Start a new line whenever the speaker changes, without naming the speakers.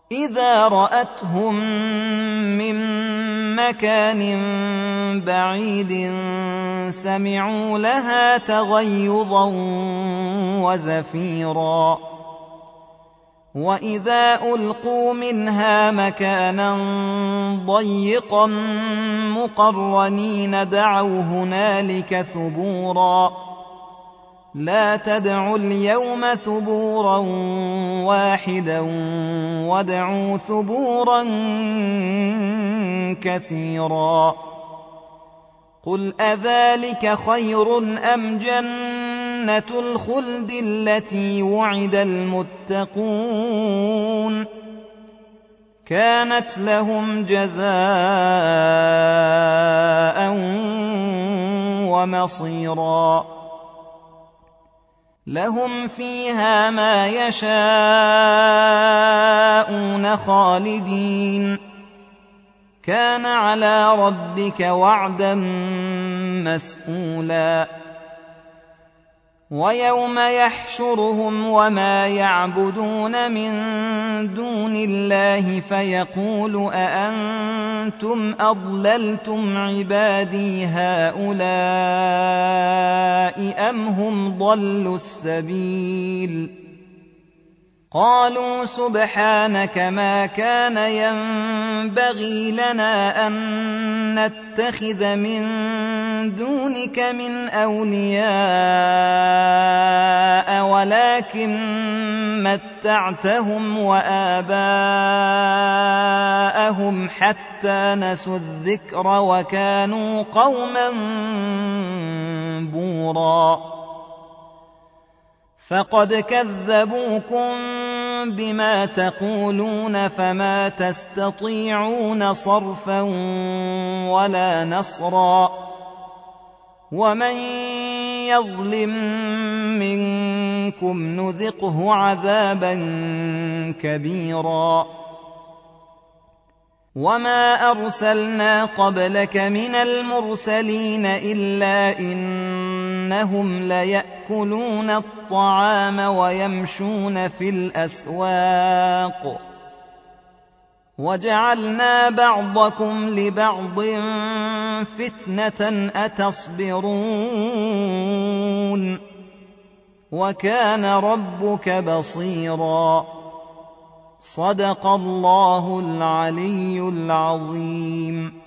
إِذَا رَأَتْهُم مِّن مَّكَانٍ بَعِيدٍ سَمِعُوا لَهَا تَغَيُّظًا وَزَفِيرًا وَإِذَا أُلْقُوا مِنْهَا مَكَانًا ضَيِّقًا مُّقَرَّنِينَ دَعَوْا هُنَالِكَ ثُبُورًا لَا تَدْعُوا الْيَوْمَ ثُبُورًا وَاحِدًا وَادْعُوا ثُبُورًا كَثِيرًا قُلْ أَذَلِكَ خَيْرٌ أَمْ جَنَّةُ الْخُلْدِ الَّتِي وُعِدَ الْمُتَّقُونَ كَانَتْ لَهُمْ جَزَاءً وَمَصِيرًا لَهُمْ فِيهَا مَا يَشَاءُونَ خَالِدِينَ كَانَ عَلَى رَبِّكَ وَعْدًا مَّسْئُولًا وَيَوْمَ يَحْشُرُهُمْ وَمَا يَعْبُدُونَ مِن دُونِ اللَّهِ فَيَقُولُ أَأَنتُمْ أَضْلَلْتُمْ عِبَادِي هَٰؤُلَاءِ أَمْ هُمْ ضَلُّوا السَّبِيلَ قَالُوا سُبْحَانَكَ مَا كَانَ يَنبَغِي لَنَا أَن نَّتَّخِذَ مِن دُونِكَ مِنْ أَوْلِيَاءَ وَلَٰكِن مَّتَّعْتَهُمْ وَآبَاءَهُمْ حَتَّىٰ نَسُوا الذِّكْرَ وَكَانُوا قَوْمًا بُورًا فَقَدْ كَذَّبُوكُم بِمَا تَقُولُونَ فَمَا تَسْتَطِيعُونَ صَرْفًا وَلَا نَصْرًا وَمَن يَظْلِم مِّنكُمْ نُذِقْهُ عَذَابًا كَبِيرًا وَمَا أَرْسَلْنَا قَبْلَكَ مِنَ الْمُرْسَلِينَ إِلَّا إِنَّهُمْ لَيَأْكُلُونَ الطَّعَامَ وَيَمْشُونَ فِي الْأَسْوَاقِ وَجَعَلْنَا بَعْضَكُمْ لِبَعْضٍ فِتْنَةً أَتَصْبِرُونَ وَكَانَ رَبُّكَ بَصِيرًا صدق الله العلي العظيم.